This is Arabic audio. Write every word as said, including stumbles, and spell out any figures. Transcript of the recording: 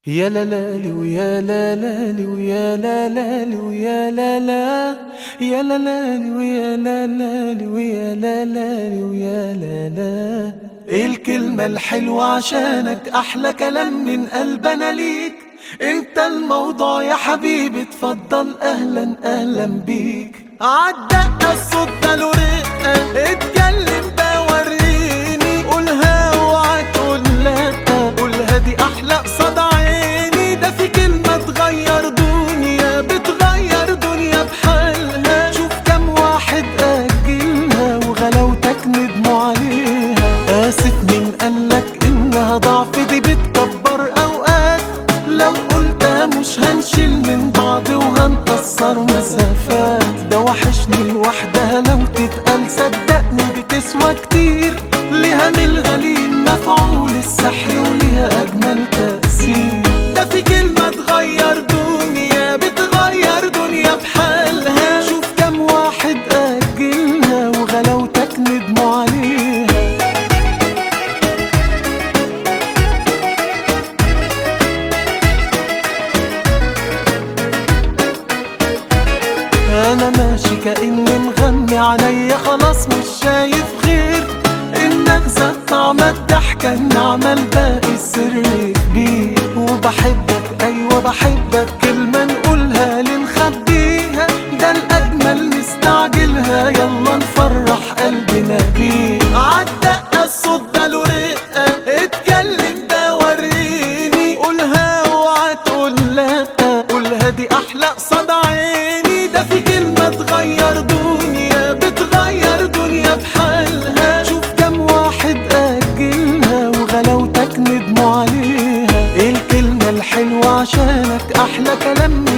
يا لا لالي ويا لا لالي ويا لا لالي ويا لا لا يا لا لالي ويا لا لالي ويا لا لالي ويا لا لا. ايه الكلمة الحلوة عشانك أحلى كلام من قلبنا ليك. انت الموضوع يا حبيبي اتفضل أهلا أهلا بيك. عالدقة الصوت ده له رقة اتكلم بوريني قولها اوعى تقول لا قولها دي أحلى قصاد عيني. ده في كلمة تغير دنيا بتغير دنيا بحالها. شوف كم واحد أجلها وغلاوتك ندموا عليها. آسف مين قالك إنها ضعف دي بتكبر أوقات. لو قلتها مش هنشيل من بعض وهنكسر مسافات. ده وحشني لوحدها لو تتقال صدقني بتسوى كتير. ليها من الغليل مفعول السحر وليها أجمل تأثير. ده في كلمة تغير دنيا بتغير دنيا بحالها. شوف كم واحد أجلها وغلاوتك ندموا عليها. أنا ماشي كأني مغمي عليا خلاص مش شايف غير إنك زاد طعم الضحكة النعمة الباقي السر كبير. وبحبك أيوة بحبك كلمة نقولها لنخبيها. ده الأجمل نستعجلها يلا نفرح قلبنا بيه. عالدقة الصوت ده له رقة اتكلم ده وريني قولها اوعى تقول لا قولها دي أحلى قصاد عيني. ده في كلمة تغير دنيا بتغير دنيا بحالها. شوف كم واحد أجلها وغلاوتك ندموا عليها. ايه الكلمة الحلوة عشانك أحلى كلام